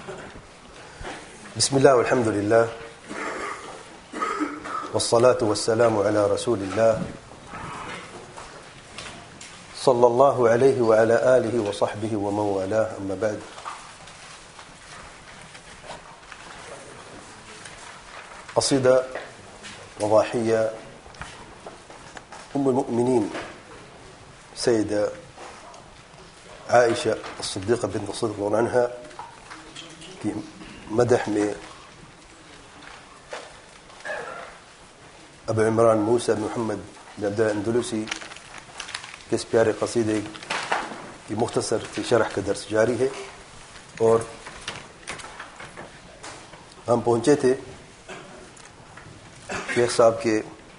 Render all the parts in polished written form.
بسم الله والحمد لله والصلاة والسلام على رسول الله صلى الله عليه وعلى آله وصحبه ومن والاه أما بعد. قصيدة وضاحية أم المؤمنين سيدة عائشة الصديقة بنت الصديق رضي الله عنها في مدح میں ابو عمران موسیٰ بن محمد بن عبد الاندلسی کے اس پیارے قصیدے کی مختصر سی شرح کا درس جاری ہے. اور ہم پہنچے تھے شیخ صاحب کے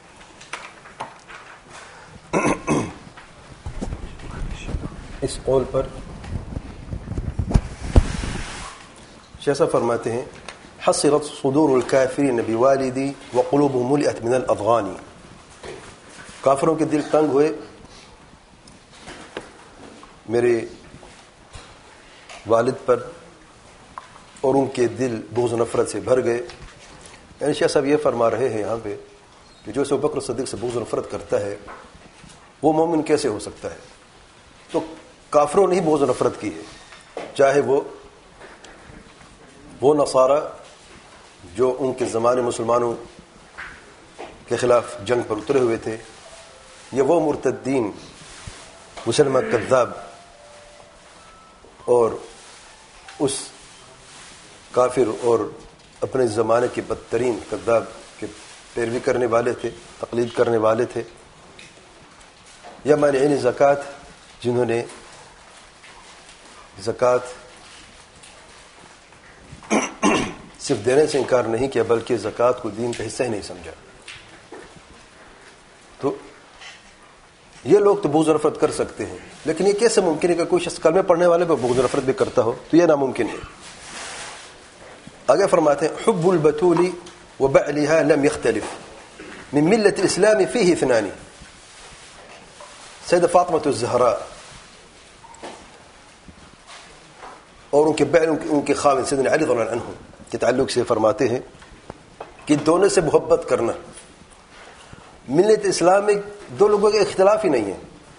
اس قول پر. شیخ صاحب فرماتے ہیں حصرت صدور الكافرین بوالدی وقلوبهم ملئت من الاضغان. کافروں کے دل تنگ ہوئے، میرے والد پر، اور ان کے دل بغض و نفرت سے بھر گئے. یعنی شیخ صاحب یہ فرما رہے ہیں یہاں پہ کہ جو ابو بکر صدیق سے بغض و نفرت کرتا ہے وہ مومن کیسے ہو سکتا ہے؟ تو کافروں نے ہی بغض و نفرت کی ہے، چاہے وہ نصارہ جو ان کے زمانے مسلمانوں کے خلاف جنگ پر اترے ہوئے تھے، یا وہ مرتدین مسلمہ کذاب اور اس کافر اور اپنے زمانے کے بدترین کذاب کے پیروی کرنے والے تھے، تقلید کرنے والے تھے، یا مانعین زکوٰۃ جنہوں نے زکوٰۃ صرف دینے سے انکار نہیں کیا بلکہ زکوٰۃ کو دین کا حصہ ہی نہیں سمجھا. تو یہ لوگ تو بغض و نفرت کر سکتے ہیں، لیکن یہ کیسے ممکن ہے کہ کوئی شخص کلمے پڑھنے والے پہ بغض و نفرت بھی کرتا ہو؟ تو یہ ناممکن ہے. آگے فرماتے ہیں حب البتول وبعلها لم يختلف من ملة الاسلام فيه اثنان. سیدہ فاطمہ الزہراء اور ان کے بعل ان کے خاوند سیدنا علی رضی اللہ عنہ کے تعلق سے فرماتے ہیں کہ دونوں سے محبت کرنا. ملت اسلام میں دو لوگوں کے اختلاف ہی نہیں ہے.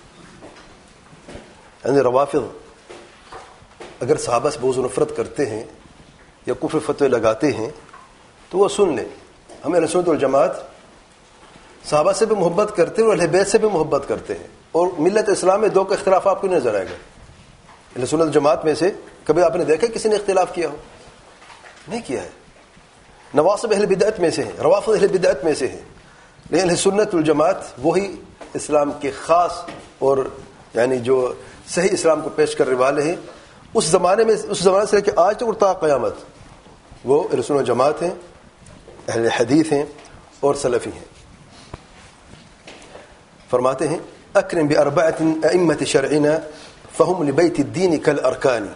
یعنی روافض اگر صحابہ سے بغض و نفرت کرتے ہیں یا کفر فتوے لگاتے ہیں تو وہ سن لیں. ہم اہل سنت والجماعت صحابہ سے بھی محبت کرتے ہیں اور اہل بیت سے بھی محبت کرتے ہیں. اور ملت اسلام میں دو کا اختلاف آپ کو نہیں نظر آئے گا. اہل سنت والجماعت میں سے کبھی آپ نے دیکھا کسی نے اختلاف کیا ہو؟ نہیں کیا ہے. نواصب اہل بدعت میں سے ہیں، روافض اہل بدعت میں سے ہیں، لیکن اہل سنت والجماعت وہی اسلام کے خاص اور یعنی جو صحیح اسلام کو پیش کرنے والے ہیں. اس زمانے سے لے کے آج تک اور تا قیامت وہ اہل سنت والجماعت ہیں، اہل حدیث ہیں اور سلفی ہیں. فرماتے ہیں اکرم باربعۃ ائمۃ شرعنا فهم لبیت الدین کالارکان.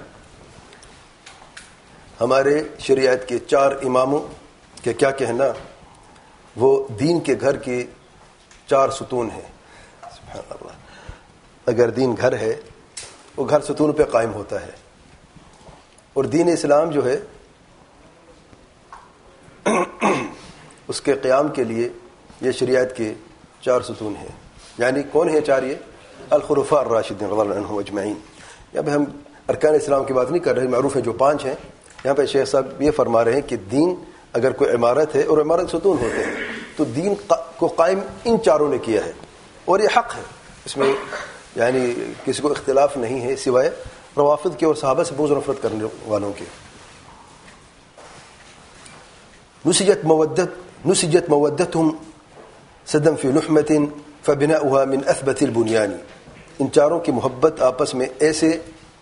ہمارے شریعت کے 4 اماموں کے کیا کہنا، وہ دین کے گھر کے 4 ستون ہیں. سبحان اللہ. اگر دین گھر ہے وہ گھر ستون پہ قائم ہوتا ہے، اور دین اسلام جو ہے اس کے قیام کے لیے یہ شریعت کے 4 ستون ہیں. یعنی کون ہیں 4؟ یہ الخلفاء الراشدین رضی اللہ عنہم اجمعین. یہاں پہ ہم ارکان اسلام کی بات نہیں کر رہے، معروف ہیں جو 5 ہیں. یہاں پہ شیخ صاحب یہ فرما رہے ہیں کہ دین اگر کوئی عمارت ہے اور عمارت ستون ہوتے ہیں تو دین کو قائم ان 4 نے کیا ہے، اور یہ حق ہے. اس میں یعنی کسی کو اختلاف نہیں ہے سوائے روافض کے اور صحابہ سے بغض و نفرت کرنے والوں کے. نسجت مودتهم سدا فی لحمۃ فبناؤها من اثبت البنیان. ان 4 کی محبت آپس میں ایسے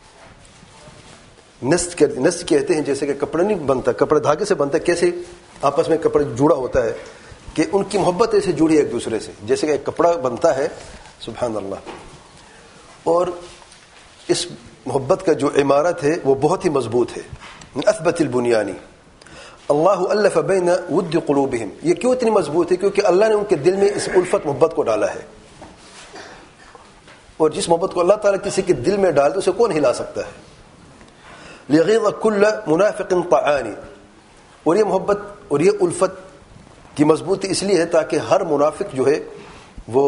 نسج کہتے ہیں جیسے کہ کپڑا نہیں بنتا، کپڑے دھاگے سے بنتا ہے، کیسے آپس میں کپڑا جڑا ہوتا ہے کہ ان کی محبت ایسے جڑی ہے ایک دوسرے سے جیسے کہ ایک کپڑا بنتا ہے. سبحان اللہ. اور اس محبت کا جو عمارت ہے وہ بہت ہی مضبوط ہے. من اثبت البنیانی. اللہ الف بین ود قلوبہم. یہ کیوں اتنی مضبوط ہے؟ کیونکہ اللہ نے ان کے دل میں اس الفت محبت کو ڈالا ہے. اور جس محبت کو اللہ تعالیٰ کسی کے دل میں ڈال دے اسے کون ہلا سکتا ہے؟ ليغيظ كل منافق طعاني. اور یہ محبت اور یہ الفت کی مضبوطی اس لیے ہے تاکہ ہر منافق جو ہے وہ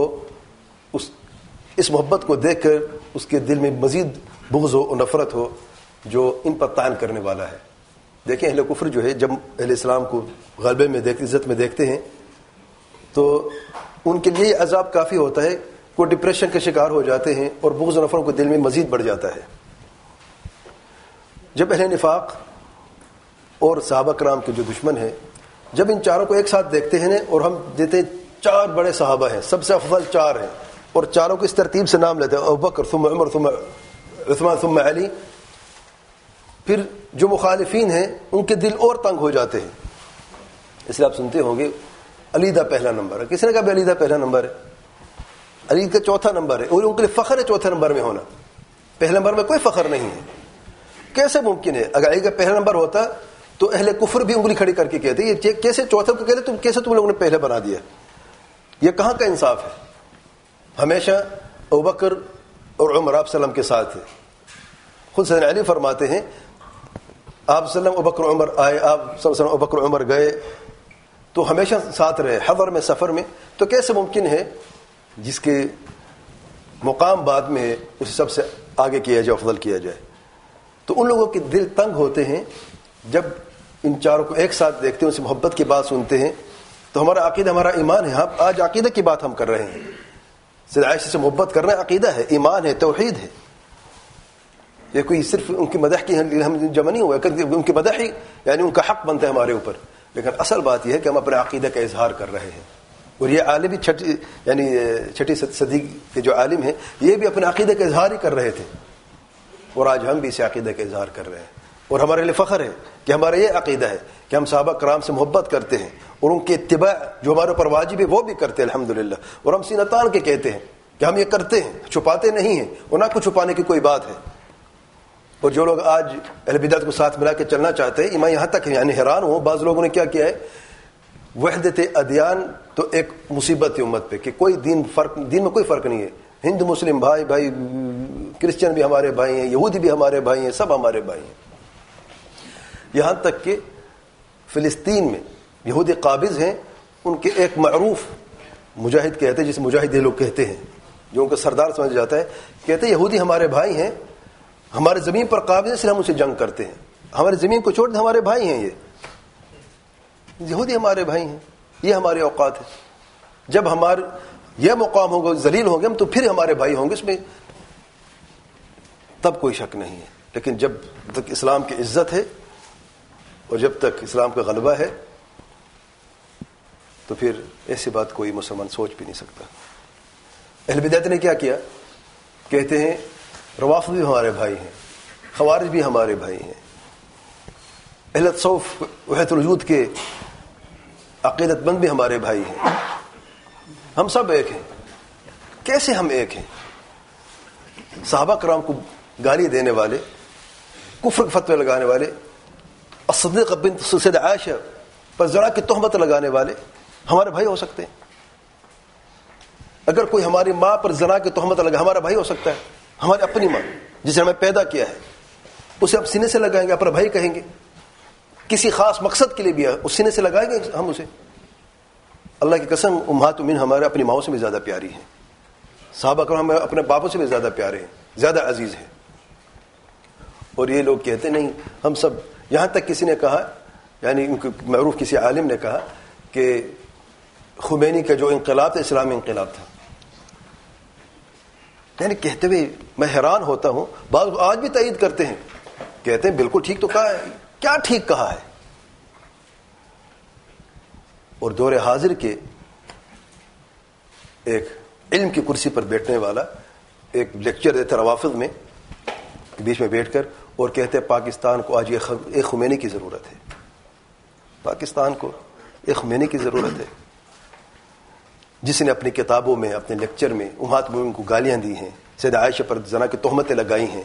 اس محبت کو دیکھ کر اس کے دل میں مزید بغض ہو اور نفرت ہو جو ان پر طعن کرنے والا ہے. دیکھیں اہل کفر جو ہے جب اہل اسلام کو غلبے میں دیکھتے عزت میں دیکھتے ہیں تو ان کے لیے عذاب کافی ہوتا ہے. وہ ڈپریشن کے شکار ہو جاتے ہیں اور بغض و نفرت کو دل میں مزید بڑھ جاتا ہے. جب اہل نفاق اور صحابہ کرام کے جو دشمن ہیں جب ان چاروں کو ایک ساتھ دیکھتے ہیں اور ہم دیتے ہیں 4 بڑے صحابہ ہیں, سب سے افضل 4 ہیں, اور چاروں کو اس ترتیب سے نام لیتے ہیں ابوبکر ثم عمر ثم عثمان ثم علی, پھر جو مخالفین ہیں ان کے دل اور تنگ ہو جاتے ہیں. اس لیے آپ سنتے ہوں گے علی دا پہلا نمبر ہے. کسی نے کہا بھی علی دا پہلا نمبر ہے, علی کا چوتھا نمبر ہے, اور ان کے لیے فخر ہے چوتھے نمبر میں ہونا. پہلے نمبر میں کوئی فخر نہیں ہے. کیسے ممکن ہے؟ اگر علی کا پہلا نمبر ہوتا تو اہل کفر بھی انگلی کھڑی کر کے کہتے یہ کیسے چوتھے کو کہتے, کیسے تم لوگوں نے پہلے بنا دیا؟ یہ کہاں کا انصاف ہے؟ ہمیشہ ابوبکر اور عمر آپ وسلم کے ساتھ تھے. خود سیدنا علی فرماتے ہیں آپ وسلم ابوبکر عمر آئے, آپ وسلم ابوبکر عمر گئے, تو ہمیشہ ساتھ رہے حضر میں سفر میں. تو کیسے ممکن ہے جس کے مقام بعد میں اسے سب سے آگے کیا جائے, افضل کیا جائے؟ تو ان لوگوں کے دل تنگ ہوتے ہیں جب ان چاروں کو ایک ساتھ دیکھتے ہیں, ان سے محبت کی بات سنتے ہیں. تو ہمارا عقیدہ, ہمارا ایمان ہے. ہم آج عقیدہ کی بات ہم کر رہے ہیں. سیدہ عائشہ سے محبت کرنا عقیدہ ہے, ایمان ہے, توحید ہے. یہ کوئی صرف ان کی مدح کی ہم جمع نہیں ہوا ہے, ان کی مدح ہی یعنی ان کا حق بنتا ہے ہمارے اوپر. لیکن اصل بات یہ ہے کہ ہم اپنے عقیدہ کا اظہار کر رہے ہیں. اور یہ عالم چھٹی صدی کے جو عالم ہیں یہ بھی اپنے عقیدہ کا اظہار ہی کر رہے تھے, اور آج ہم بھی اس عقیدہ کا اظہار کر رہے ہیں. اور ہمارے لیے فخر ہے کہ ہمارا یہ عقیدہ ہے کہ ہم صحابہ کرام سے محبت کرتے ہیں اور ان کے اتباع جو ہمارے اوپر واجب ہے وہ بھی کرتے ہیں الحمدللہ. اور ہم سینہ تان کے کہتے ہیں کہ ہم یہ کرتے ہیں, چھپاتے نہیں ہیں, اور نہ کچھ چھپانے کی کوئی بات ہے. اور جو لوگ آج اہل بدعت کو ساتھ ملا کے چلنا چاہتے ہیں, میں یہاں تک یعنی حیران ہوں بعض لوگوں نے کیا کیا ہے, وحدت ادیان تو ایک مصیبت ہے امت پہ کہ کوئی دین میں کوئی فرق نہیں ہے. ہندو مسلم بھائی بھائی, کرسچن بھی ہمارے بھائی ہیں, یہودی بھی ہمارے بھائی ہیں, سب ہمارے بھائی ہیں. یہاں تک کہ فلسطین میں یہودی قابض ہیں, ان کے ایک معروف مجاہد کہتے ہیں, جسے مجاہد یہ لوگ کہتے ہیں, جو ان کا سردار سمجھ جاتا ہے, کہتے ہیں یہودی ہمارے بھائی ہیں, ہمارے زمین پر قابض ہیں, اس لیے ہم اسے جنگ کرتے ہیں. ہماری زمین کو چھوڑ دیں, ہمارے بھائی ہیں, یہ یہودی ہمارے بھائی ہیں, یہ ہمارے اوقات ہے. جب ہمارے یہ مقام ہوگا, ذلیل ہوں گے ہم, تو پھر ہمارے بھائی ہوں گے, اس میں تب کوئی شک نہیں ہے. لیکن جب تک اسلام کی عزت ہے اور جب تک اسلام کا غلبہ ہے تو پھر ایسی بات کوئی مسلمان سوچ بھی نہیں سکتا. اہل بدعت نے کیا کیا؟ کہتے ہیں روافض بھی ہمارے بھائی ہیں, خوارج بھی ہمارے بھائی ہیں, اہل تصوف وحدت الوجود کے عقیدت مند بھی ہمارے بھائی ہیں, ہم سب ایک ہیں. کیسے ہم ایک ہیں؟ صحابہ کرام کو گالی دینے والے, کفر کے فتوے لگانے والے, الصدیقہ بنت سیدہ عائشہ پر زنا کی تہمت لگانے والے ہمارے بھائی ہو سکتے ہیں؟ اگر کوئی ہماری ماں پر زنا کی تہمت لگا, ہمارا بھائی ہو سکتا ہے. ہماری اپنی ماں جسے ہمیں پیدا کیا ہے اسے ہم سینے سے لگائیں گے, اپنا بھائی کہیں گے. کسی خاص مقصد کے لیے بھی اس سینے سے لگائیں گے ہم اسے. اللہ کی قسم امہات المؤمنین ہمارے اپنی ماؤں سے بھی زیادہ پیاری ہیں. صحابہ کرام ہمیں اپنے باپوں سے بھی زیادہ پیارے ہیں, زیادہ عزیز ہیں. اور یہ لوگ کہتے نہیں ہم سب. یہاں تک کسی نے کہا, یعنی ان کے معروف کسی عالم نے کہا کہ خمینی کا جو انقلاب تھا اسلامی انقلاب تھا. یعنی کہتے ہوئے میں حیران ہوتا ہوں. بعض آج بھی تائید کرتے ہیں, کہتے ہیں بالکل ٹھیک تو کہا ہے. کیا ٹھیک کہا ہے؟ اور دور حاضر کے ایک علم کی کرسی پر بیٹھنے والا ایک لیکچر دیتا روافض میں بیچ میں بیٹھ کر, اور کہتے ہیں پاکستان کو آج ایک خمینی کی ضرورت ہے. پاکستان کو ایک خمینی کی ضرورت ہے جس نے اپنی کتابوں میں, اپنے لیکچر میں امہات المؤمنین کو گالیاں دی ہیں, سیدہ عائشہ پر زنا کی تہمتیں لگائی ہیں,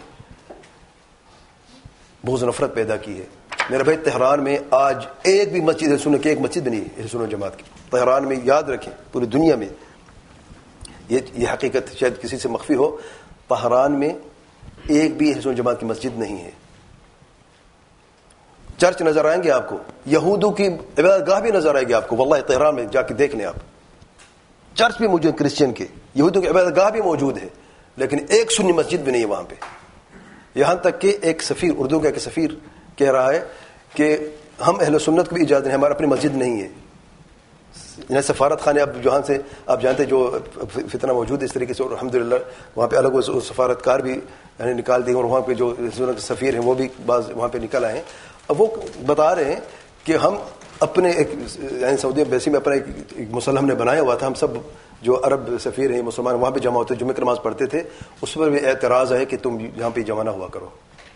بغض و نفرت پیدا کی ہے. میرے بھائی تہران میں آج ایک بھی مسجد اہل سنت کی ایک مسجد نہیں ہے اہل سنت جماعت کی. تہران میں یاد رکھیں, پوری دنیا میں یہ حقیقت شاید کسی سے مخفی ہو, تہران میں ایک بھی اہل سنت جماعت کی مسجد نہیں ہے. چرچ نظر آئیں گے آپ کو, یہودوں کی عبادت گاہ بھی نظر آئے گی آپ کو, واللہ تہران میں جا کے دیکھ لیں آپ, چرچ بھی موجود کرسچین کے, یہودوں کی عبادت گاہ بھی موجود ہے, لیکن ایک سنی مسجد بھی نہیں ہے وہاں پہ. یہاں تک کہ ایک سفیر, اردو کا ایک سفیر کہہ رہا ہے کہ ہم اہل سنت کو بھی اجازت نہیں, ہمارا اپنی مسجد نہیں ہے. یعنی سفارت خانے اب جہاں سے آپ جانتے ہیں جو فتنہ موجود ہے اس طریقے سے, اور الحمدللہ وہاں پہ الگ سفارتکار بھی یعنی نکال دیے, اور وہاں پہ جو سفیر ہیں وہ بھی بعض وہاں پہ نکل آئے ہیں. اب وہ بتا رہے ہیں کہ ہم اپنے ایک یعنی سعودی بیسی میں اپنا ایک مسلح ہم نے بنایا ہوا تھا, ہم سب جو عرب سفیر ہیں مسلمان وہاں پہ جمع ہوتے, جمعہ کی نماز پڑھتے تھے, اس پر بھی اعتراض ہے کہ تم یہاں پہ جمع نہ ہوا کرو.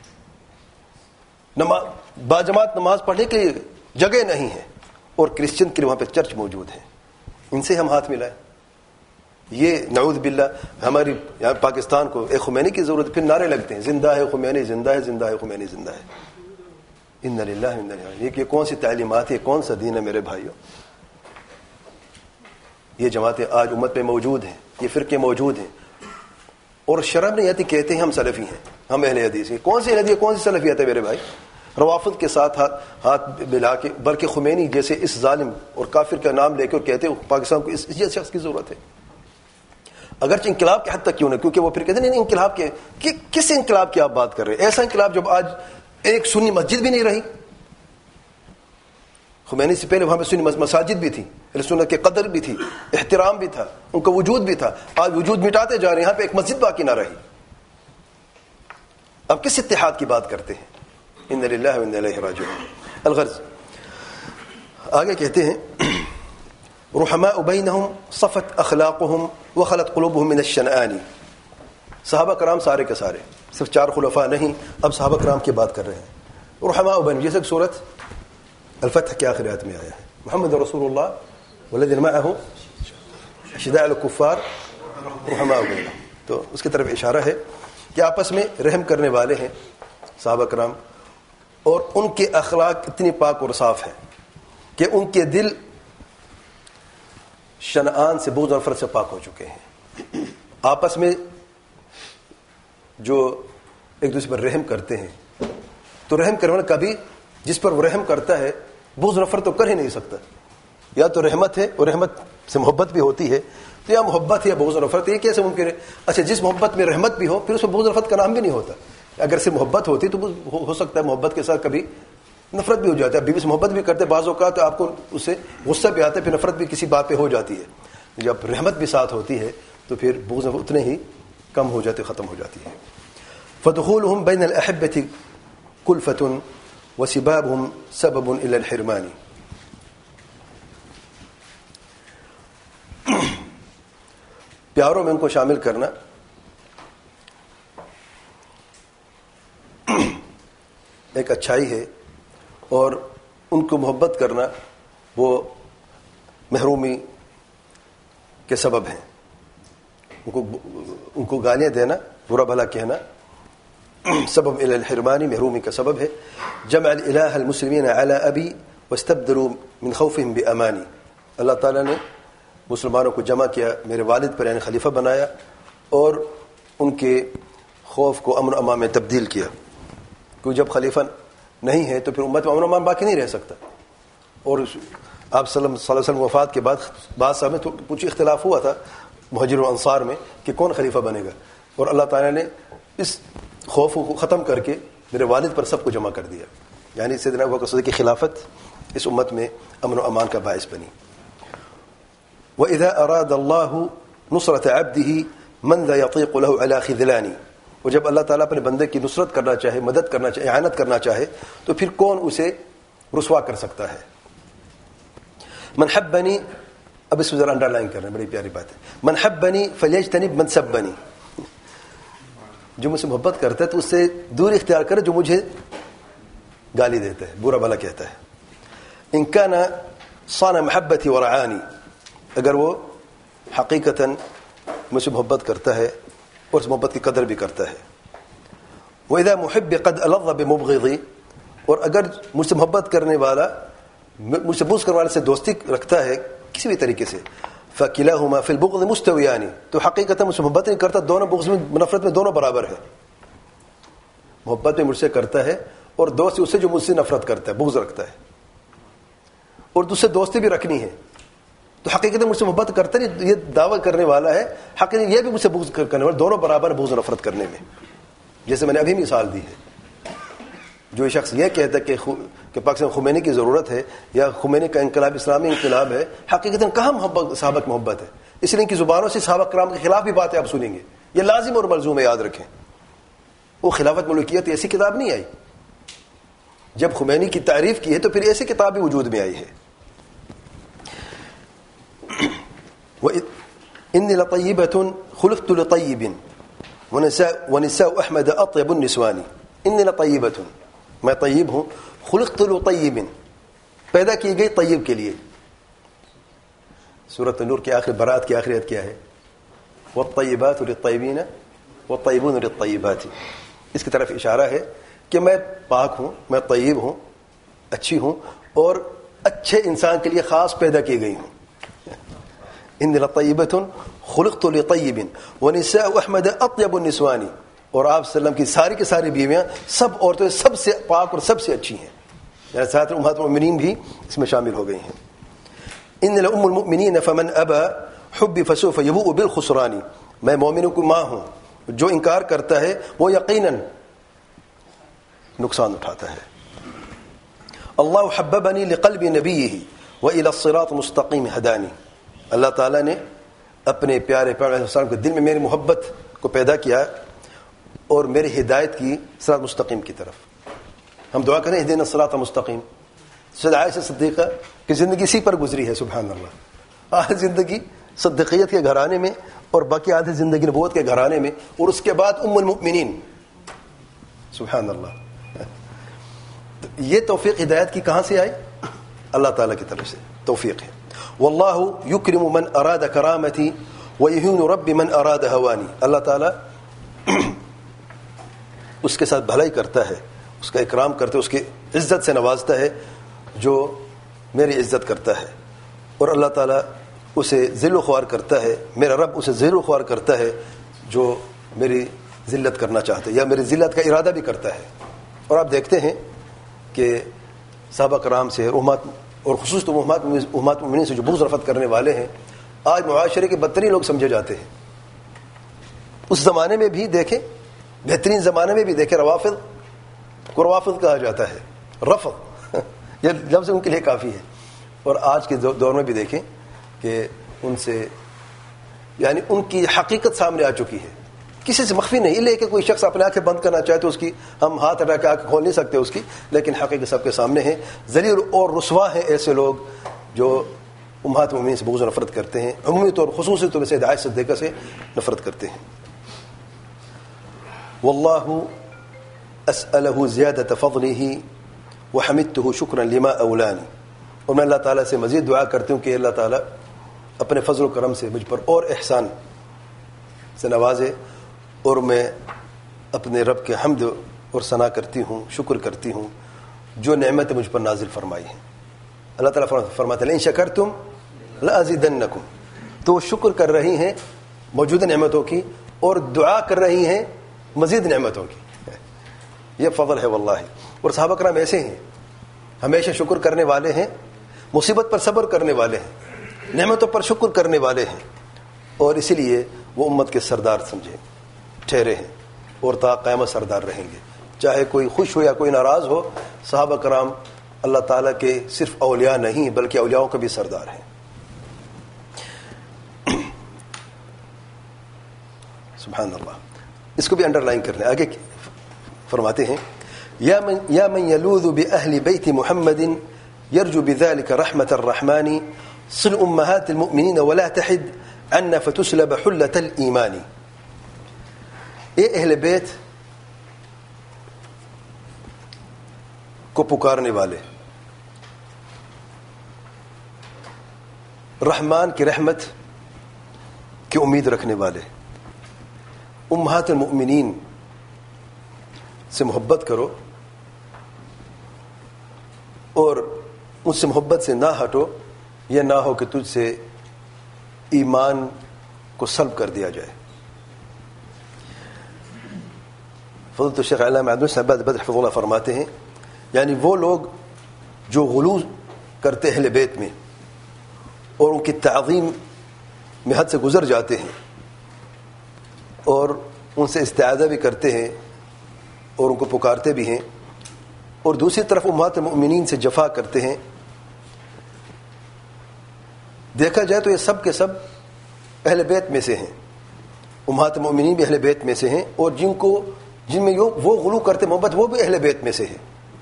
باجماعت نماز پڑھنے کی جگہ نہیں ہے, اور کرسچن کے لیے وہاں پہ چرچ موجود ہے, ان سے ہم ہاتھ ملائیں. یہ نعوذ باللہ ہماری یہاں پاکستان کو ایک خمینی کی ضرورت, پھر نعرے لگتے ہیں زندہ ہے خمینی, زندہ ہے, زندہ ہے خمینی, زندہ ہے. ان للہ و انا الیہ راجعون. یہ کون سی تعلیمات ہے, کون سا دین ہے میرے بھائیوں؟ یہ جماعتیں آج امت میں موجود ہیں, یہ فرقے موجود ہیں, اور شرم نہیں آتی, کہتے ہیں ہم سلفی ہیں, ہم اہل حدیث ہیں. کون سی اہل حدیث, کون سی سلفیت ہے میرے بھائی؟ روافض کے ساتھ ہاتھ ملا کے, بلکہ خمینی جیسے اس ظالم اور کافر کا نام لے کے اور کہتے ہیں پاکستان کو اس شخص کی ضرورت ہے, اگرچہ انقلاب کے حد تک کیوں نہ, کیونکہ وہ پھر کہتے ہیں نہیں انقلاب کے, کس انقلاب کی آپ بات کر رہے ہیں؟ ایسا انقلاب جب آج ایک سنی مسجد بھی نہیں رہی. خمینی سے پہلے وہاں پہ سنی مساجد بھی تھی, سنت کے قدر بھی تھی, احترام بھی تھا, ان کا وجود بھی تھا. آج وجود مٹاتے جا رہے ہیں, یہاں پہ ایک مسجد باقی نہ رہی. اب کس اتحاد کی بات کرتے ہیں؟ ان للہ و انا الیہ راجعون. الغرض آگے کہتے ہیں رحماء بینہم صفت اخلاقہم وخلت قلوبہم من الشنآن. صحابہ کرام سارے کے سارے, صرف 4 خلفاء نہیں, اب صحابہ کرام کی بات کر رہے ہیں. رحماء بینہم, جیسے کہ سورۃ الفتح کے آخر آیت میں آیا ہے, محمد رسول اللہ والذین معہ اشداء علی الکفار رحماء بینہم. تو اس کی طرف اشارہ ہے کہ آپس میں رحم کرنے والے ہیں صحابہ کرام, اور ان کے اخلاق اتنی پاک اور صاف ہیں کہ ان کے دل شنآن سے, بغض اور نفرت سے پاک ہو چکے ہیں. آپس میں جو ایک دوسرے پر رحم کرتے ہیں, تو رحم کرنے والا کبھی جس پر وہ رحم کرتا ہے بغض و نفرت تو کر ہی نہیں سکتا. یا تو رحمت ہے, اور رحمت سے محبت بھی ہوتی ہے, تو یا محبت ہے یا بغض و نفرت, یہ کیسے ممکن ہے؟ اچھا, جس محبت میں رحمت بھی ہو پھر اس میں بغض و نفرت کا نام بھی نہیں ہوتا. اگر سے محبت ہوتی تو ہو سکتا ہے محبت کے ساتھ کبھی نفرت بھی ہو جاتا ہے. بیوی سے محبت بھی کرتے بعض اوقات, تو آپ کو اس سے غصہ بھی آتا ہے, پھر نفرت بھی کسی بات پہ ہو جاتی ہے. جب رحمت بھی ساتھ ہوتی ہے تو پھر بغض اتنے ہی کم ہو جاتے, ختم ہو جاتی ہے. فدخولهم بین الاحبۃ کلفۃ وسبابهم سبب الى الحرمان. پیاروں میں ان کو شامل کرنا ایک اچھائی ہے, اور ان کو محبت کرنا وہ محرومی کے سبب ہیں. ان کو گالیاں دینا, برا بھلا کہنا سبب الى الحرمانی, محرومی کا سبب ہے. جمع الالہ المسلمین علی ابی واستبدلوا من خوفهم بامانی. اللہ تعالیٰ نے مسلمانوں کو جمع کیا میرے والد پر, یعنی خلیفہ بنایا, اور ان کے خوف کو امن و امان میں تبدیل کیا. کیونکہ جب خلیفہ نہیں ہے تو پھر امت میں امن و امان باقی نہیں رہ سکتا. اور آپ صلی اللہ علیہ وسلم وفات کے بعد صاحب میں تو کچھ اختلاف ہوا تھا مہاجر و انصار میں کہ کون خلیفہ بنے گا, اور اللہ تعالیٰ نے اس خوف کو ختم کر کے میرے والد پر سب کو جمع کر دیا. یعنی سیدنا ابو بکر صدیق کی خلافت اس امت میں امن و امان کا باعث بنی. وَإِذَا أَرَادَ اللَّهُ نُصْرَةَ عَبْدِهِ مَنْ ذَا يَطِيقُ لَهُ عَلَى خِذْلَانِ. اور جب اللہ تعالیٰ اپنے بندے کی نصرت کرنا چاہے, مدد کرنا چاہے, اعانت کرنا چاہے, تو پھر کون اسے رسوا کر سکتا ہے؟ من حبنی, اب اس کو ذرا انڈر لائن کرنا, بڑی پیاری بات ہے. من حبنی فلیجتنب من سبنی. جو مجھ سے محبت کرتا ہے تو اس سے دور اختیار کرے جو مجھے گالی دیتا ہے, برا بھلا کہتا ہے. ان کان صان محبتی ورعانی, اگر وہ حقیقتاً مجھ سے محبت کرتا ہے اور اس محبت کی قدر بھی کرتا ہے. وَإِذَا مُحِبِّ قَدْ أَلَظَّ بِمُبْغِضِ, اور اگر مجھ سے محبت کرنے والا مجھ سے بغض کرنے والے سے دوستی رکھتا ہے کسی بھی طریقے سے, فَكِلَاهُمَا فِي الْبُغْضِ مُسْتَوِيَانِ, تو حقیقتاً مجھ سے محبت نہیں کرتا, دونوں بغض میں نفرت میں دونوں برابر ہے. محبت میں مجھ سے کرتا ہے اور دوست اس سے جو مجھ سے نفرت کرتا ہے، بغض رکھتا ہے، اور دوسرے دوستی بھی رکھنی ہے، تو حقیقت مجھ سے محبت کرتا نہیں، یہ دعویٰ کرنے والا ہے حقیقت یہ بھی مجھ سے بغض کرنے والا، دونوں برابر بغض و نفرت کرنے میں. جیسے میں نے ابھی مثال دی ہے، جو شخص یہ کہتا ہے کہ پاکستان خمینی کی ضرورت ہے یا خمینی کا انقلاب اسلامی انقلاب ہے، حقیقت کہاں صحابہ کی محبت ہے؟ اس لیے ان کی زبانوں سے صحابہ کرام کے خلاف بھی باتیں آپ سنیں گے. یہ لازم اور ملزوم ہے، یاد رکھیں. وہ خلافت ملوکیت ایسی کتاب نہیں آئی. جب خمینی کی تعریف کی ہے تو پھر ایسی کتاب بھی وجود میں آئی ہے. إني لطيبة خلقت لطيب ونساء أحمد أطيب النسوان. إني لطيبة، میں طیب ہوں، خلقت لطيب، پیدا کی گئی طیب کے لیے. سورۃ النور کی آخر برات کی آخری آیت کیا ہے؟ والطیبات للطیبین والطیبون للطیبات. اس کی طرف اشارہ ہے کہ میں پاک ہوں، میں طیب ہوں، اچھی ہوں، اور اچھے انسان کے لیے خاص پیدا کی گئی ہوں. ان لطیبۃ خلقت لطیب ونساء احمد اطیب النسوان. اور آپ صلی اللہ علیہ وسلم کی ساری کی ساری بیویاں سب عورتیں سب سے پاک اور سب سے اچھی ہیں، یعنی ساتھ امہات المؤمنین بھی اس میں شامل ہو گئی ہیں. ان لام المؤمنین فمن ابى حبی فسوف یبوء بالخسران. میں مومنوں کی ماں ہوں، جو انکار کرتا ہے وہ یقیناً نقصان اٹھاتا ہے. اللہ حببنی لقلب نبیہ والى الصراط المستقیم ہدانی. اللہ تعالیٰ نے اپنے پیارے پیغمبر علیہ السلام کے دل میں میری محبت کو پیدا کیا اور میری ہدایت کی صراط مستقیم کی طرف. ہم دعا کریں اہدنا الصراط المستقیم. سیدہ عائشہ صدیقہ کی زندگی اسی پر گزری ہے. سبحان اللہ. آدھی زندگی صدیقیت کے گھرانے میں اور باقی آدھی زندگی نبوت کے گھرانے میں، اور اس کے بعد ام المؤمنین. سبحان اللہ. یہ توفیق ہدایت کی کہاں سے آئی؟ اللہ تعالیٰ کی طرف سے توفیق ہے. واللہ یکرم من اراد کرامتی ویہین رب من اراد ہوانی. اللہ تعالیٰ اس کے ساتھ بھلائی کرتا ہے، اس کا اکرام کرتا ہے، اس کی عزت سے نوازتا ہے جو میری عزت کرتا ہے، اور اللہ تعالیٰ اسے ذل و خوار کرتا ہے. میرا رب اسے ذل و خوار کرتا ہے جو میری ذلت کرنا چاہتا ہے یا میری ذلت کا ارادہ بھی کرتا ہے. اور آپ دیکھتے ہیں کہ صحابہ کرام سے اور خصوص تو امہات المؤمنین سے جو بغض رفت کرنے والے ہیں، آج معاشرے کے بدترین لوگ سمجھے جاتے ہیں. اس زمانے میں بھی دیکھیں، بہترین زمانے میں بھی دیکھیں، روافض کو روافض کہا جاتا ہے. رفض یہ لفظ ان کے لیے کافی ہے. اور آج کے دور میں بھی دیکھیں کہ ان سے یعنی ان کی حقیقت سامنے آ چکی ہے، کسی سے مخفی نہیں. لے کے کوئی شخص اپنے آنکھیں بند کرنا چاہے تو اس کی ہم ہاتھ ہٹا کے آنکھ کھول نہیں سکتے اس کی، لیکن حقیقت سب کے سامنے ہے. ذلیل اور رسوا ہیں ایسے لوگ جو امہات المؤمنین سے بغض و نفرت کرتے ہیں، عمومی طور خصوصی طور سے عائشہ صدیقہ سے نفرت کرتے ہیں. واللہ اسألہ زیادۃ فضلہ وحمدتہ شکرا لما اولانی. اور میں اللہ تعالیٰ سے مزید دعا کرتی ہوں کہ اللہ تعالیٰ اپنے فضل و کرم سے مجھ پر اور احسان سے نوازے، اور میں اپنے رب کے حمد اور ثنا کرتی ہوں، شکر کرتی ہوں جو نعمت مجھ پر نازل فرمائی ہیں. اللہ تعالیٰ فرماتے ہیں ان شکرتم لازیدنکم. تو وہ شکر کر رہی ہیں موجودہ نعمتوں کی اور دعا کر رہی ہیں مزید نعمتوں کی. یہ فضل ہے واللہ. اور صحابہ کرام ایسے ہیں، ہمیشہ شکر کرنے والے ہیں، مصیبت پر صبر کرنے والے ہیں، نعمتوں پر شکر کرنے والے ہیں، اور اسی لیے وہ امت کے سردار سمجھے ٹھہرے ہیں اور تا قیامت سردار رہیں گے. چاہے کوئی خوش ہو یا کوئی ناراض ہو، صحابہ کرام اللہ تعالیٰ کے صرف اولیاء نہیں بلکہ اولیاءوں کا بھی سردار ہیں. سبحان اللہ. اس کو بھی انڈر لائن کر لیں. آگے فرماتے ہیں یا من یلوذ بأہل بیت محمد یرجو بذلك رحمة الرحمن صل امہات المؤمنین ولا تحد عنا فتسلب حلة الایمان. اے اہل بیت کو پکارنے والے، رحمان کی رحمت کی امید رکھنے والے، امہات المؤمنین سے محبت کرو اور ان سے محبت سے نہ ہٹو، یہ نہ ہو کہ تجھ سے ایمان کو سلب کر دیا جائے. فضلت الشیخ علامہ عبد الصمد بدر حفظہ اللہ فرماتے ہیں یعنی وہ لوگ جو غلو کرتے اہل بیت میں اور ان کی تعظیم میں حد سے گزر جاتے ہیں اور ان سے استعاذہ بھی کرتے ہیں اور ان کو پکارتے بھی ہیں، اور دوسری طرف امہات المؤمنین سے جفا کرتے ہیں، دیکھا جائے تو یہ سب کے سب اہل بیت میں سے ہیں، امہات المؤمنین بھی اہل بیت میں سے ہیں، اور جن میں وہ غلو کرتے محبت وہ بھی اہل بیت میں سے ہیں۔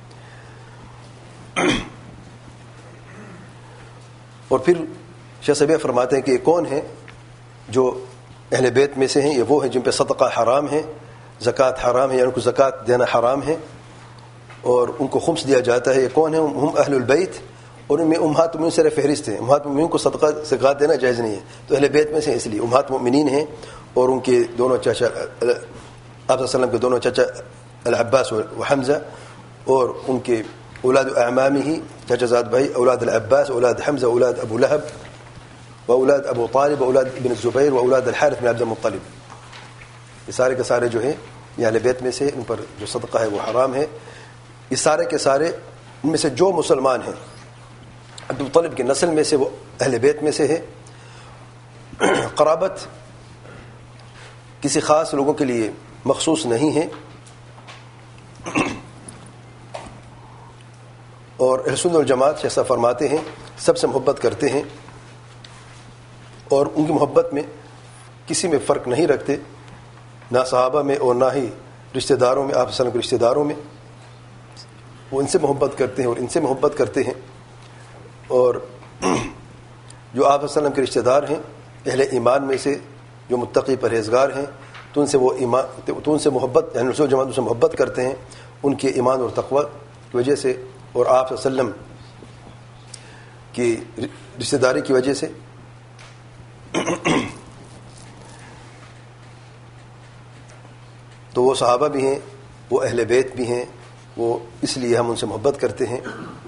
اور پھر شیخ صبیہ فرماتے ہیں کہ یہ کون ہیں جو اہل بیت میں سے ہیں؟ یہ وہ ہیں جن پہ صدقہ حرام ہے، زکوٰۃ حرام ہے، یعنی ان کو زکوٰۃ دینا حرام ہے اور ان کو خمس دیا جاتا ہے۔ یہ کون ہیں؟ ہم اہل البیت، اور ان میں امہات المؤمنین سے فہرست ہیں۔ امہات المؤمنین کو صدقہ زکوٰۃ دینا جائز نہیں ہے، تو اہل بیت میں سے اس لیے امہات المؤمنین ہیں، اور ان کے دونوں چاچا آپ صلی اللہ علیہ وسلم کے دونوں چاچا العباس و حمزہ، اور ان کے اولاد اعمامہ چاچا زاد بھائی، اولاد العباس، اولاد حمزہ، اولاد ابو لہب و اولاد ابو طالب و اولاد ابن الزبیر و اولاد الحارث بن عبد المطلب، یہ سارے کے سارے جو ہیں یہ اہل بیت میں سے، ان پر جو صدقہ ہے وہ حرام ہے۔ یہ سارے کے سارے ان میں سے جو مسلمان ہیں عبد المطلب کی نسل میں سے وہ اہل بیت میں سے ہے۔ قرابت کسی خاص لوگوں کے لیے مخصوص نہیں ہے، اور اہل سنت والجماعت جیسا فرماتے ہیں سب سے محبت کرتے ہیں، اور ان کی محبت میں کسی میں فرق نہیں رکھتے، نہ صحابہ میں اور نہ ہی رشتہ داروں میں، آپ صلی اللہ علیہ وسلم کے رشتہ داروں میں۔ وہ ان سے محبت کرتے ہیں اور ان سے محبت کرتے ہیں، اور جو آپ صلی اللہ علیہ وسلم کے رشتہ دار ہیں اہل ایمان میں سے جو متقی پرہیزگار ہیں، تو ان سے محبت، یعنی رسول جماعت سے محبت کرتے ہیں ان کے ایمان اور تقوی کی وجہ سے، اور آپ صلی اللہ علیہ وسلم کی رشتہ داری کی وجہ سے۔ تو وہ صحابہ بھی ہیں، وہ اہل بیت بھی ہیں، وہ اس لیے ہم ان سے محبت کرتے ہیں۔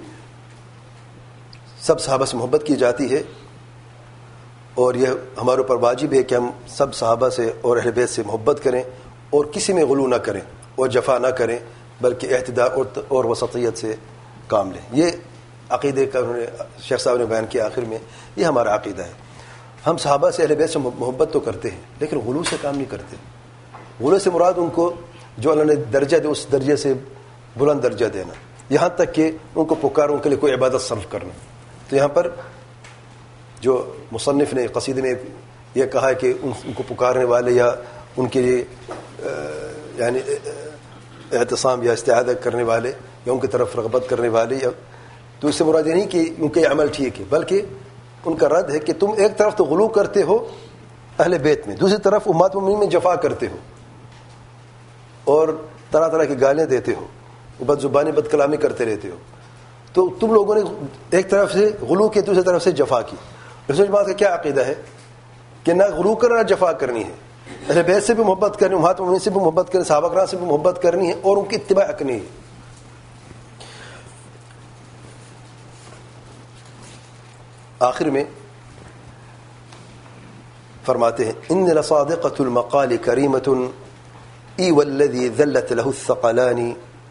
سب صحابہ سے محبت کی جاتی ہے، اور یہ ہمارے اوپر واجب ہے کہ ہم سب صحابہ سے اور اہل بیت سے محبت کریں، اور کسی میں غلو نہ کریں اور جفا نہ کریں، بلکہ اعتدال اور وسطیت سے کام لیں۔ یہ عقیدے کا انہوں نے شیخ صاحب نے بیان کیا آخر میں، یہ ہمارا عقیدہ ہے۔ ہم صحابہ سے اہل بیت سے محبت تو کرتے ہیں، لیکن غلو سے کام نہیں کرتے۔ غلو سے مراد ان کو جو اللہ نے درجہ دے اس درجے سے بلند درجہ دینا، یہاں تک کہ ان کو پکار ان کے لیے کوئی عبادت صرف کرنا۔ تو یہاں پر جو مصنف نے قصیدے میں یہ کہا ہے کہ ان کو پکارنے والے یا ان کے لیے یعنی اعتصام یا استعاذہ کرنے والے یا ان کی طرف رغبت کرنے والے، یا تو اس سے مراد یہ نہیں کہ ان کے عمل ٹھیک ہے، بلکہ ان کا رد ہے کہ تم ایک طرف تو غلو کرتے ہو اہل بیت میں، دوسری طرف امت مومنین میں جفا کرتے ہو اور طرح طرح کی گالیاں دیتے ہو، بد زبانی بد کلامی کرتے رہتے ہو۔ تو تم لوگوں نے ایک طرف سے غلو کی، دوسری طرف سے جفا کی۔ رسول جماعت کا کیا عقیدہ ہے کہ نہ غلو کرنا نہ جفا کرنی ہے، اہل بیت سے بھی محبت کرنی، امہات مومنین سے بھی محبت کرنی، صحابہ کرام سے بھی محبت کرنی ہے، اور ان کی اتباع کرنی ہے۔ آخر میں فرماتے ہیں ان لصادقۃ المقال کریمۃ ای والذی ذلت له الثقلان،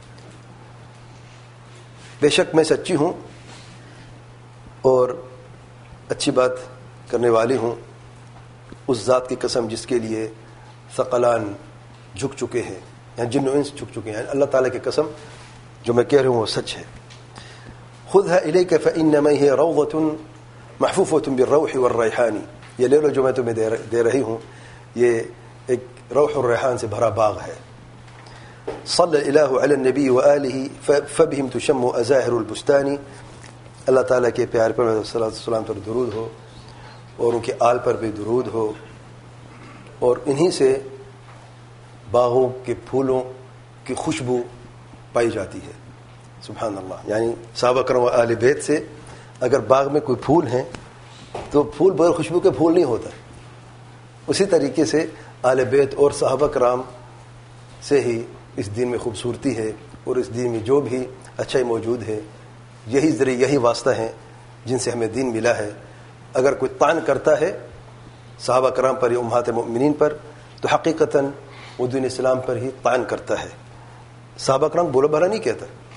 بے شک میں سچی ہوں اور اچھی بات کرنے والی ہوں، اس ذات کی قسم جس کے لیے ثقلان جھک چکے ہیں، یعنی جن و انس جھک چکے ہیں، اللہ تعالیٰ کی قسم جو میں کہہ رہا ہوں وہ سچ ہے۔ خذها الیک فانما هی روضۃ محفوفۃ بالروح والریحان، یہ لے لو جو میں تمہیں دے رہی ہوں، یہ ایک روح اور ریحان سے بھرا باغ ہے۔ صلی الہ علی النبی وآلہ فبہم تشم ازاہر البستان، اللہ تعالیٰ کے پیار پر صلی اللہ علیہ وسلم پر درود ہو اور ان کے آل پر بھی درود ہو، اور انہی سے باغوں کے پھولوں کی خوشبو پائی جاتی ہے۔ سبحان اللہ، یعنی صحابہ کرام و اہل بیت سے اگر باغ میں کوئی پھول ہیں تو پھول بغیر خوشبو کے پھول نہیں ہوتا، اسی طریقے سے اہل بیت اور صحابہ کرام سے ہی اس دین میں خوبصورتی ہے، اور اس دین میں جو بھی اچھائی موجود ہے، یہی ذریعہ یہی واسطہ ہیں جن سے ہمیں دین ملا ہے۔ اگر کوئی طعن کرتا ہے صحابہ کرام پر یا امہات المؤمنین پر تو حقیقتاً وہ دین اسلام پر ہی طعن کرتا ہے۔ صحابہ کرام بولا بھلا نہیں کہتا،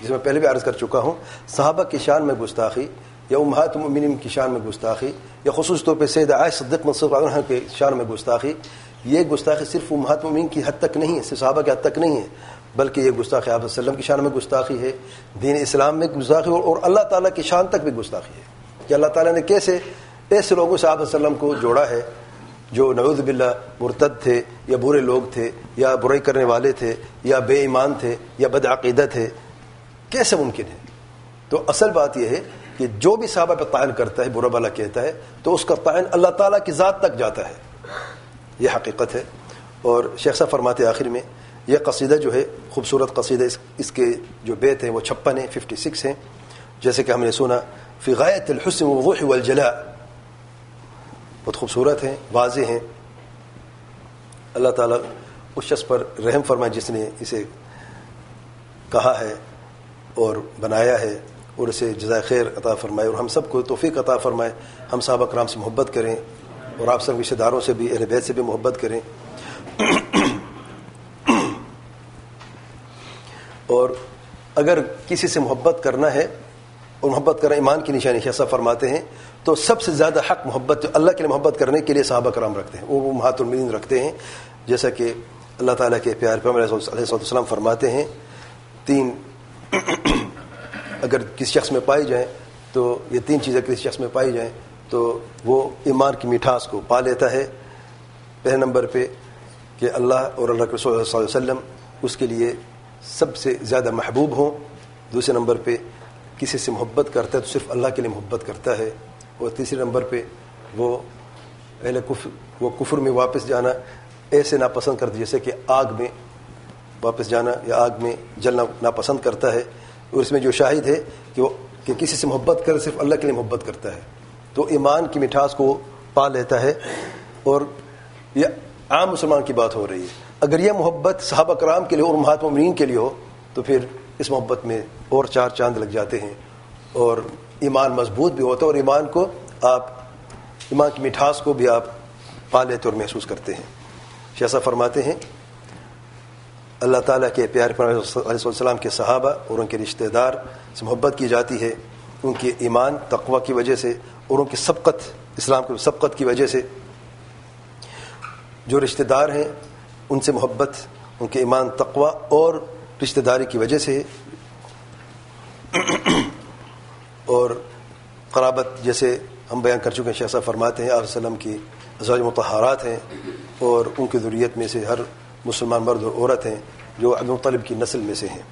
جس میں پہلے بھی عرض کر چکا ہوں، صحابہ کی شان میں گستاخی یا امہات المؤمنین کی شان میں گستاخی یا خصوص طور پہ سیدہ عائشہ صدیقہ رضی اللہ عنہا کی شان میں گستاخی، یہ گستاخی صرف امہات المؤمنین کی حد تک نہیں ہے، صرف صحابہ کی حد تک نہیں ہے، بلکہ یہ گستاخی آپ صلی اللہ علیہ وسلم کی شان میں گستاخی ہے، دین اسلام میں گستاخی اور اللہ تعالیٰ کی شان تک بھی گستاخی ہے کہ اللہ تعالیٰ نے کیسے ایسے لوگوں سے آپ صلی اللہ علیہ وسلم کو جوڑا ہے جو نعوذ باللہ مرتد تھے یا برے لوگ تھے یا برائی کرنے والے تھے یا بے ایمان تھے یا بد عقیدہ تھے، کیسے ممکن ہے؟ تو اصل بات یہ ہے کہ جو بھی صحابہ پہ طعن کرتا ہے، برا بھلا کہتا ہے، تو اس کا طعن اللہ تعالیٰ کی ذات تک جاتا ہے، یہ حقیقت ہے۔ اور شیخ صاحب فرماتے آخر میں یہ قصیدہ جو ہے خوبصورت قصیدہ، اس کے جو بیت ہیں وہ 56 ہیں، 56 ہیں، جیسے کہ ہم نے سنا فی غایت الحسن والوضوح والجلاء، بہت خوبصورت ہیں، واضح ہیں۔ اللہ تعالیٰ اس شخص پر رحم فرمائے جس نے اسے کہا ہے اور بنایا ہے، اور اسے جزائے خیر عطا فرمائے، اور ہم سب کو توفیق عطا فرمائے ہم صحابہ کرام سے محبت کریں اور آپ سب رشتہ داروں سے بھی، اہل بیت سے بھی محبت کریں۔ اور اگر کسی سے محبت کرنا ہے اور محبت کرنا ایمان کی نشانی، ایسا فرماتے ہیں، تو سب سے زیادہ حق محبت جو اللہ کے لیے محبت کرنے کے لیے صحابہ کرام رکھتے ہیں، وہ امہات المؤمنین رکھتے ہیں، جیسا کہ اللہ تعالیٰ کے پیارے پیغمبر علیہ السلام فرماتے ہیں، 3 اگر کسی شخص میں پائی جائیں تو یہ 3 چیزیں کسی شخص میں پائی جائیں تو وہ ایمان کی مٹھاس کو پا لیتا ہے۔ پہلے نمبر پہ کہ اللہ اور اللہ کے رسول صلی اللہ علیہ وسلم اس کے لیے سب سے زیادہ محبوب ہوں۔ دوسرے نمبر پہ کسی سے محبت کرتا ہے تو صرف اللہ کے لیے محبت کرتا ہے۔ اور تیسرے نمبر پہ وہ اہل کفر میں واپس جانا ایسے ناپسند کرتا جیسے کہ آگ میں واپس جانا یا آگ میں جلنا ناپسند کرتا ہے۔ اور اس میں جو شاہد ہے کہ کسی سے محبت کر صرف اللہ کے لیے محبت کرتا ہے تو ایمان کی مٹھاس کو پا لیتا ہے۔ اور یہ عام مسلمان کی بات ہو رہی ہے، اگر یہ محبت صحابہ کرام کے لیے اور امہات المؤمنین کے لیے ہو تو پھر اس محبت میں اور 4 چاند لگ جاتے ہیں اور ایمان مضبوط بھی ہوتا ہے، اور ایمان کی مٹھاس کو بھی آپ پا لیتے اور محسوس کرتے ہیں۔ شیخ صاحب فرماتے ہیں اللہ تعالیٰ کے پیارے پیغمبر علیہ السلام کے صحابہ اور ان کے رشتہ دار سے محبت کی جاتی ہے ان کے ایمان تقوی کی وجہ سے اور ان کی سبقت، اسلام کی سبقت کی وجہ سے۔ جو رشتہ دار ہیں ان سے محبت ان کے ایمان تقوی اور رشتہ داری کی وجہ سے، اور قرابت جیسے ہم بیان کر چکے ہیں، شیخ صاحب فرماتے ہیں آپ صلی اللہ علیہ وسلم کی ازواج مطہرات ہیں اور ان کی ذریت میں سے ہر مسلمان مرد اور عورت ہیں جو عبد المطلب کی نسل میں سے ہیں۔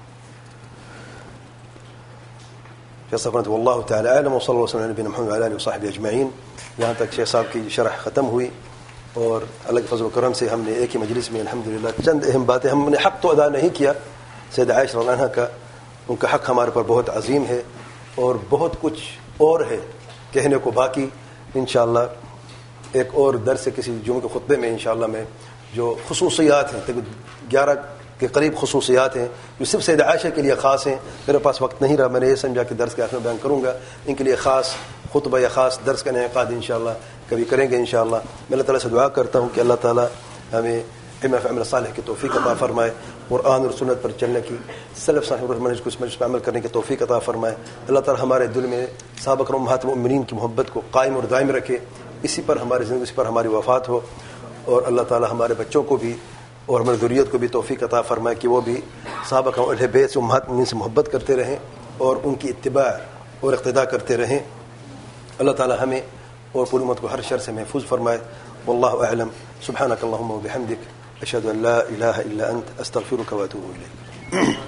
شیخ صاحب فرماتے ہیں واللہ تعالی اعلم وصلی اللہ وسلم علی نبینا محمد وعلی آلہ وصحبہ اجمعین۔ یہاں تک شیخ صاحب کی شرح ختم ہوئی اور اللہ کے فضل و کرم سے ہم نے ایک ہی مجلس میں الحمدللہ چند اہم باتیں، ہم نے حق تو ادا نہیں کیا سیدہ عائشہ رضی اللہ عنہا کا، ان کا حق ہمارے پر بہت عظیم ہے اور بہت کچھ اور ہے کہنے کو باقی۔ انشاءاللہ ایک اور درس سے کسی جمعہ کے خطبے میں انشاءاللہ میں جو خصوصیات ہیں، 11 کے قریب خصوصیات ہیں جو صرف سیدہ عائشہ کے لیے خاص ہیں، میرے پاس وقت نہیں رہا، میں نے یہ سمجھا کہ درس کے آخر میں بیان کروں گا، ان کے لیے خاص خطبہ یا خاص درس کا انعقاد انشاءاللہ کبھی کریں گے انشاءاللہ۔ میں اللہ تعالیٰ سے دعا کرتا ہوں کہ اللہ تعالیٰ ہمیں عمل صالح کی توفیق عطا فرمائے، قرآن اور سنت پر چلنے کی، سلف صالح اور منہج کو اس مجلس پر عمل کرنے کی توفیق عطا فرمائے۔ اللہ تعالیٰ ہمارے دل میں صحابہ کرام امہات المؤمنین کی محبت کو قائم اور دائم رکھے، اسی پر ہماری زندگی، اسی پر ہماری وفات ہو، اور اللہ تعالیٰ ہمارے بچوں کو بھی اور ہماری ذریت کو بھی توفیق عطا فرمائے کہ وہ بھی صحابہ کرام اہل بیت سے امہات المؤمنین سے محبت کرتے رہیں اور ان کی اتباع اور اقتداء کرتے رہیں۔ اللہ تعالیٰ ہمیں اور پوری امت کو ہر شر سے محفوظ فرمائے۔ واللہ اعلم، سبحانک اللہم وبحمدک، اشہد ان لا الہ الا انت، استغفرک واتوب الیک۔